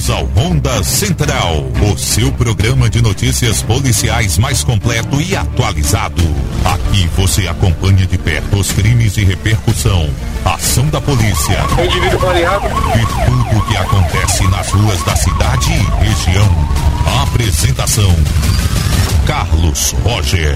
Bem-vindos ao Ronda Central, o seu programa de notícias policiais mais completo e atualizado. Aqui você acompanha de perto os crimes de repercussão, ação da polícia e tudo o que acontece nas ruas da cidade e região. A apresentação: Carlos Roger.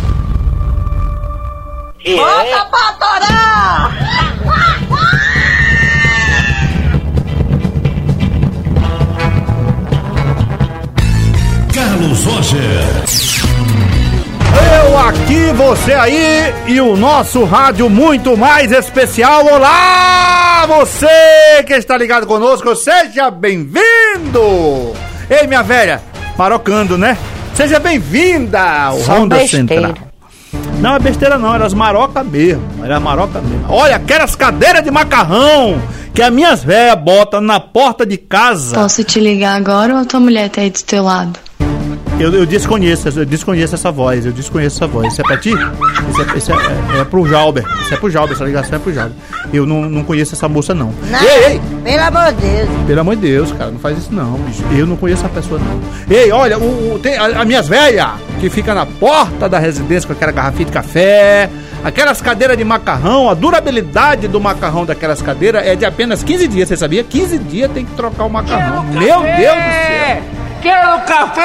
Bota pra torar! Carlos Roger. Eu aqui, você aí e o nosso rádio muito mais especial. Olá, você que está ligado conosco, seja bem-vindo. Ei, minha velha, marocando, né? Seja bem-vinda ao Ronda Central. Não é besteira não, era as marocas mesmo. Olha, aquelas cadeiras de macarrão que as minhas velhas botam na porta de casa. Posso te ligar agora ou a tua mulher tá aí do teu lado? Eu desconheço essa voz, Isso é pra ti? Isso é pro Jalber. Isso é pro Jalber, essa ligação é pro Jalber. Eu não conheço essa moça, não. Ei! Pelo amor de Deus. Pelo amor de Deus, cara, não faz isso não, bicho. Eu não conheço essa pessoa, não. Ei, olha, tem as minhas velhas que fica na porta da residência com aquela garrafinha de café, aquelas cadeiras de macarrão, a durabilidade do macarrão daquelas cadeiras é de apenas 15 dias, você sabia? 15 dias tem que trocar o macarrão. Meu Deus do céu! Quero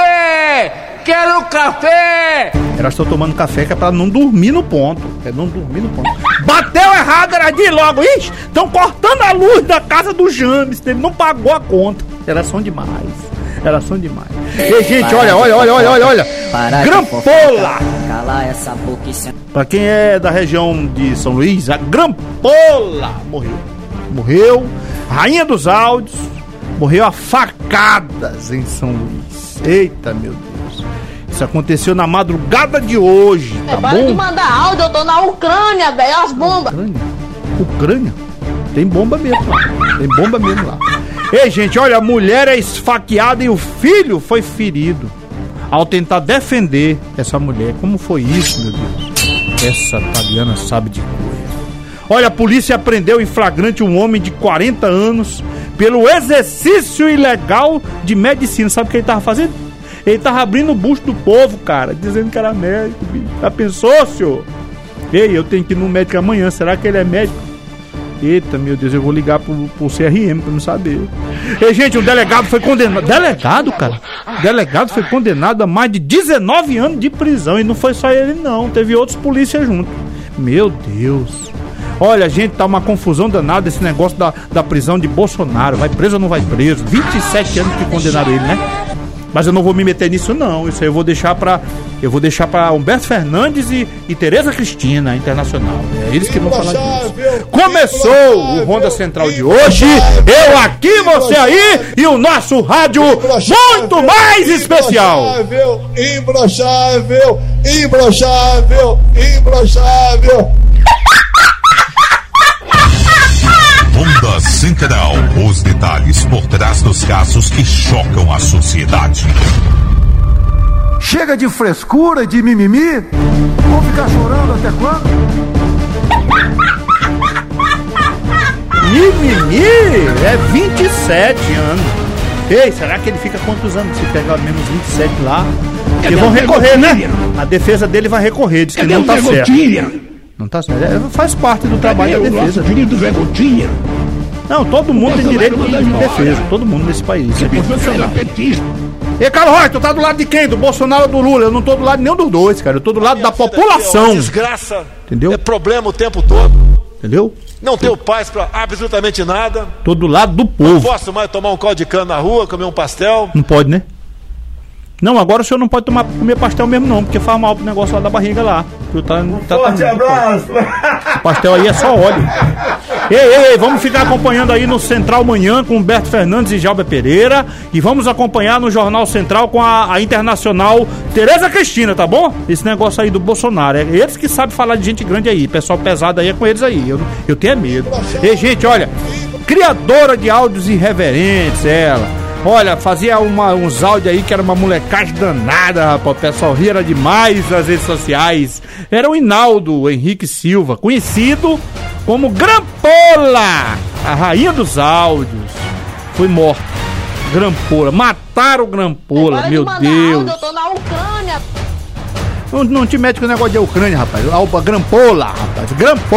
café! Elas estão tomando café que é pra não dormir no ponto. Bateu errado, era de logo. Ixi, estão cortando a luz da casa do James. Ele não pagou a conta. Elas são demais. Ei, gente, olha. Grampola! Calar essa boca e se... Pra quem é da região de São Luís, a Grampola morreu. Rainha dos áudios morreu a facadas em São Luís. Eita, meu Deus. Isso aconteceu na madrugada de hoje, tá bom? Para de mandar áudio, eu tô na Ucrânia, velho, as bombas. Ucrânia? Tem bomba mesmo lá. Ei, gente, olha, a mulher é esfaqueada e o filho foi ferido ao tentar defender essa mulher. Como foi isso, meu Deus? Essa Taliana sabe de coisa. Olha, a polícia prendeu em flagrante um homem de 40 anos pelo exercício ilegal de medicina. Sabe o que ele tava fazendo? Ele tava abrindo o bucho do povo, cara, dizendo que era médico, bicho. Já pensou, senhor? Ei, eu tenho que ir no médico amanhã, será que ele é médico? Eita, meu Deus, eu vou ligar pro CRM pra não saber. Ei, gente, um delegado foi condenado. Delegado foi condenado a mais de 19 anos de prisão. E não foi só ele, não, teve outros polícias junto. Meu Deus. Olha, gente, tá uma confusão danada esse negócio da prisão de Bolsonaro. Vai preso ou não vai preso? 27 anos que condenaram ele, né? Mas eu não vou me meter nisso, não. Isso aí eu vou deixar pra Humberto Fernandes e Tereza Cristina, Internacional. É eles que vão falar disso. Começou o Ronda Central de hoje. Eu aqui, você aí e o nosso rádio muito mais especial. Imbrochável. Ronda Central, os detalhes por trás dos casos que chocam a sociedade. Chega de frescura, de mimimi. Vou ficar chorando até quando? Mimimi é 27 anos. Ei, será que ele fica quantos anos se pegar menos 27 lá? Eles vão recorrer, né? A defesa dele vai recorrer, diz que não tá certo. Não tá certo. Faz parte do trabalho da defesa. Não, todo mundo tem direito de defesa. Todo mundo nesse país. E Carlos Roy, tu tá do lado de quem? Do Bolsonaro ou do Lula? Eu não tô do lado de nenhum dos dois, cara. Eu tô do lado da população. Desgraça. Entendeu? É problema o tempo todo. Entendeu? Não tenho paz pra absolutamente nada. Tô do lado do povo. Não posso mais tomar um caldo de cana na rua, comer um pastel. Não pode, né? Não, agora o senhor não pode comer pastel mesmo não, porque faz mal pro negócio lá da barriga lá. Forte abraço! O pastel aí é só óleo. Ei, vamos ficar acompanhando aí no Central Manhã com Humberto Fernandes e Jalber Pereira. E vamos acompanhar no Jornal Central com a Internacional Tereza Cristina, tá bom? Esse negócio aí do Bolsonaro. É eles que sabem falar de gente grande aí. Pessoal pesado aí é com eles aí. Eu tenho medo. Ei, gente, olha. Criadora de áudios irreverentes, ela. Olha, fazia uns áudios aí que era uma molecagem danada, rapaz. O pessoal ria demais nas redes sociais. Era o Hinaldo Henrique Silva, conhecido como Grampola, a rainha dos áudios. Foi morta. Grampola, mataram o Grampola, meu Deus. Eu tô na Ucrânia. Não te mete com o negócio de Ucrânia, rapaz. Grampola, rapaz.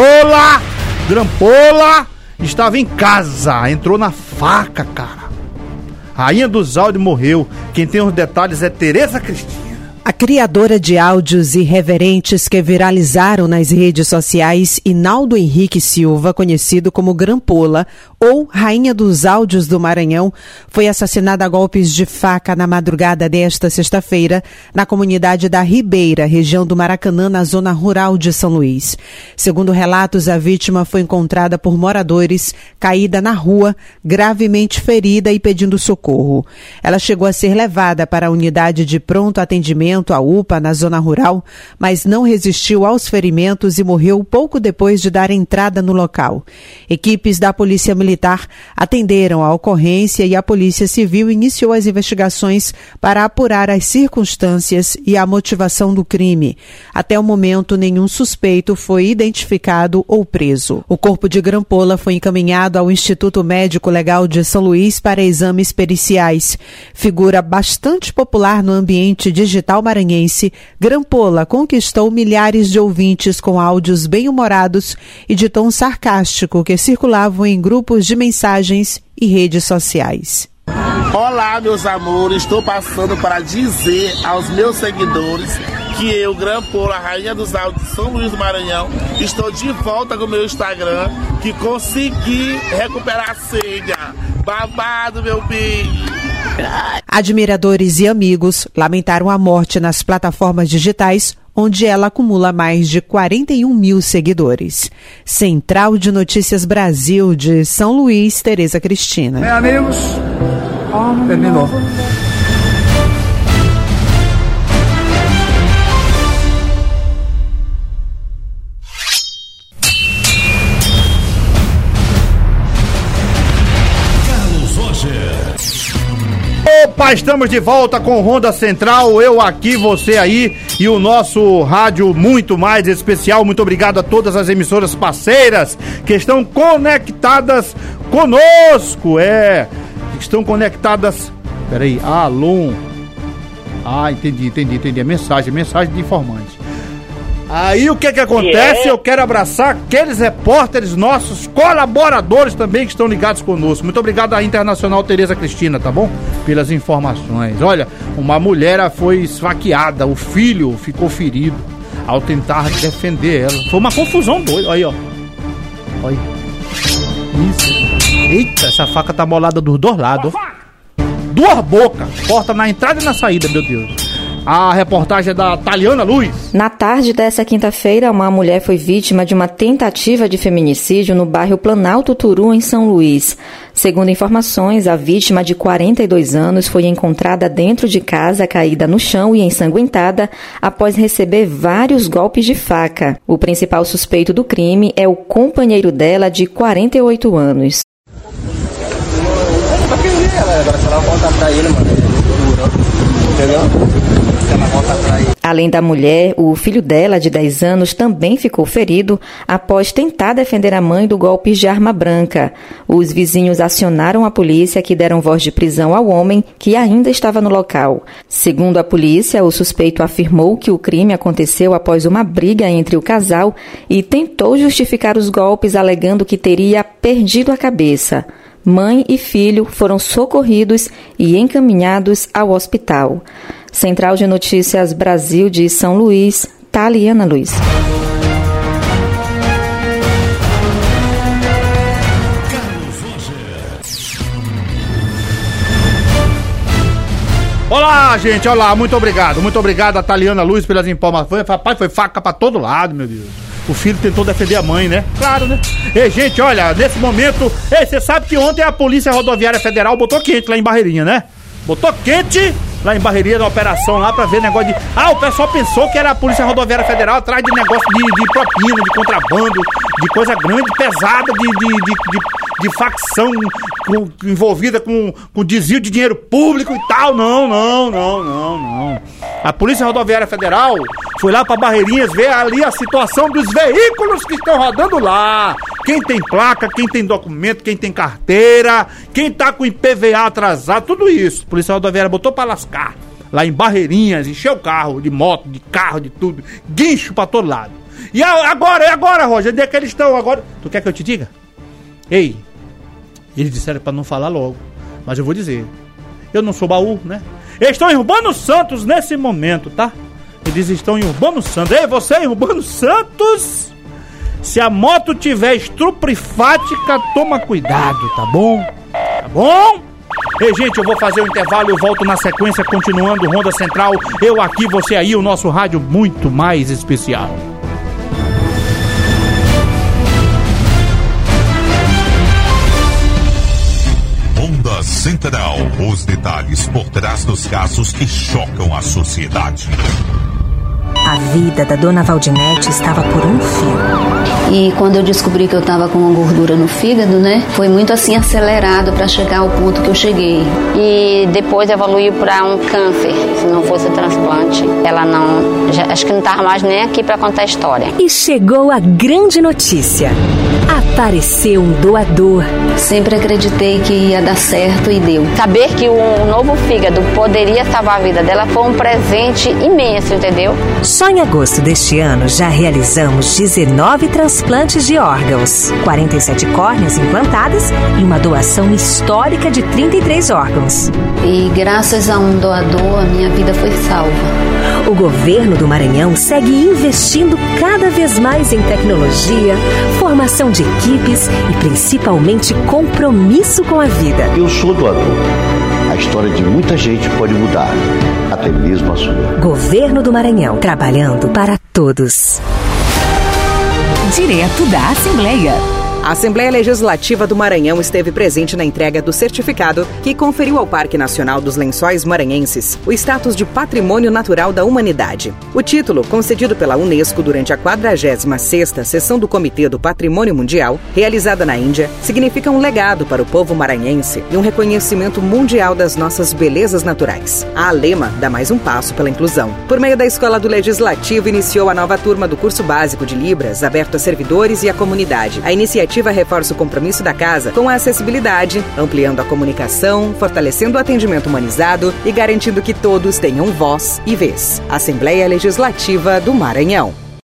Grampola estava em casa, entrou na faca, cara. Rainha dos áudios morreu. Quem tem os detalhes é Tereza Cristina. A criadora de áudios irreverentes que viralizaram nas redes sociais, Inaldo Henrique Silva, conhecido como Grampola, ou Rainha dos Áudios do Maranhão, foi assassinada a golpes de faca na madrugada desta sexta-feira, na comunidade da Ribeira, região do Maracanã, na zona rural de São Luís. Segundo relatos, a vítima foi encontrada por moradores, caída na rua, gravemente ferida e pedindo socorro. Ela chegou a ser levada para a unidade de pronto atendimento, a UPA, na zona rural, mas não resistiu aos ferimentos e morreu pouco depois de dar entrada no local. Equipes da Polícia Militar atenderam a ocorrência e a Polícia Civil iniciou as investigações para apurar as circunstâncias e a motivação do crime. Até o momento, nenhum suspeito foi identificado ou preso. O corpo de Grampola foi encaminhado ao Instituto Médico Legal de São Luís para exames periciais. Figura bastante popular no ambiente digital maranhense, Grampola conquistou milhares de ouvintes com áudios bem-humorados e de tom sarcástico que circulavam em grupos de mensagens e redes sociais. Olá, meus amores, estou passando para dizer aos meus seguidores que eu, Grampola, Rainha dos Áudios de São Luís do Maranhão, estou de volta com o meu Instagram, que consegui recuperar a senha. Babado, meu bem! Admiradores e amigos lamentaram a morte nas plataformas digitais, onde ela acumula mais de 41 mil seguidores. Central de Notícias Brasil de São Luís, Tereza Cristina. Bem, amigos, terminou. Opa, estamos de volta com Ronda Central, eu aqui, você aí e o nosso rádio muito mais especial. Muito obrigado a todas as emissoras parceiras que estão conectadas conosco, estão conectadas, peraí, alô, entendi, a mensagem de informante. Aí o que acontece? Eu quero abraçar aqueles repórteres nossos, colaboradores também que estão ligados conosco. Muito obrigado à Internacional Tereza Cristina, tá bom? Pelas informações. Olha, uma mulher foi esfaqueada, o filho ficou ferido ao tentar defender ela. Foi uma confusão doida, aí ó. Olha. Isso. Eita, essa faca tá molada dos dois lados. Duas bocas, corta na entrada e na saída, meu Deus. A reportagem é da Taliana Luz. Na tarde dessa quinta-feira, uma mulher foi vítima de uma tentativa de feminicídio no bairro Planalto Turu, em São Luís. Segundo informações, a vítima de 42 anos foi encontrada dentro de casa, caída no chão e ensanguentada, após receber vários golpes de faca. O principal suspeito do crime é o companheiro dela, de 48 anos. Além da mulher, o filho dela, de 10 anos, também ficou ferido após tentar defender a mãe do golpe de arma branca. Os vizinhos acionaram a polícia, que deram voz de prisão ao homem, que ainda estava no local. Segundo a polícia, o suspeito afirmou que o crime aconteceu após uma briga entre o casal e tentou justificar os golpes, alegando que teria perdido a cabeça. Mãe e filho foram socorridos e encaminhados ao hospital. Central de Notícias Brasil de São Luís, Taliana Luz. Olá, gente, olá, muito obrigado a Taliana Luz pelas informações. Rapaz, foi faca pra todo lado, meu Deus. O filho tentou defender a mãe, né? Claro, né? Ei, gente, olha, nesse momento... Ei, você sabe que ontem a Polícia Rodoviária Federal botou quente lá em Barreirinha, né? Botou quente lá em Barreirinha, na operação lá, pra ver negócio de... o pessoal pensou que era a Polícia Rodoviária Federal atrás de negócio de propina, de contrabando, de coisa grande, pesada, de facção envolvida com desvio de dinheiro público e tal. Não. A Polícia Rodoviária Federal foi lá pra Barreirinhas ver ali a situação dos veículos que estão rodando lá. Quem tem placa, quem tem documento, quem tem carteira, quem tá com IPVA atrasado, tudo isso. A Polícia Rodoviária botou pra lascar. Lá em Barreirinhas, encheu o carro, de moto, de carro, de tudo. Guincho pra todo lado. E agora, Roger? Onde é que eles estão agora? Tu quer que eu te diga? Ei, eles disseram pra não falar logo, mas eu vou dizer. Eu não sou baú, né? Eles estão em Urbano Santos nesse momento, tá? Eles estão em Urbano Santos. Ei, você em Urbano Santos? Se a moto tiver estuprifática, toma cuidado, tá bom? Tá bom? Ei, gente, eu vou fazer o intervalo e eu volto na sequência, continuando Ronda Central. Eu aqui, você aí, o nosso rádio muito mais especial. Ronda Central. Os detalhes por trás dos casos que chocam a sociedade. A vida da dona Valdinete estava por um fio. E quando eu descobri que eu estava com uma gordura no fígado, né? Foi muito assim acelerado para chegar ao ponto que eu cheguei. E depois evoluiu para um câncer. Se não fosse o transplante, ela não... acho que não estava mais nem aqui para contar a história. E chegou a grande notícia. Apareceu um doador. Sempre acreditei que ia dar certo e deu. Saber que um novo fígado poderia salvar a vida dela foi um presente imenso, entendeu? Só em agosto deste ano já realizamos 19 transplantes de órgãos, 47 córneas implantadas e uma doação histórica de 33 órgãos. E graças a um doador, a minha vida foi salva. O governo do Maranhão segue investindo cada vez mais em tecnologia, formação de equipes e principalmente compromisso com a vida. Eu sou doador. A história de muita gente pode mudar, até mesmo a sua. Governo do Maranhão, trabalhando para todos. Direto da Assembleia. A Assembleia Legislativa do Maranhão esteve presente na entrega do certificado que conferiu ao Parque Nacional dos Lençóis Maranhenses o status de Patrimônio Natural da Humanidade. O título, concedido pela Unesco durante a 46ª Sessão do Comitê do Patrimônio Mundial, realizada na Índia, significa um legado para o povo maranhense e um reconhecimento mundial das nossas belezas naturais. A ALEMA dá mais um passo pela inclusão. Por meio da Escola do Legislativo, iniciou a nova turma do curso básico de Libras, aberto a servidores e à comunidade. A iniciativa reforça o compromisso da casa com a acessibilidade, ampliando a comunicação, fortalecendo o atendimento humanizado e garantindo que todos tenham voz e vez. Assembleia Legislativa do Maranhão.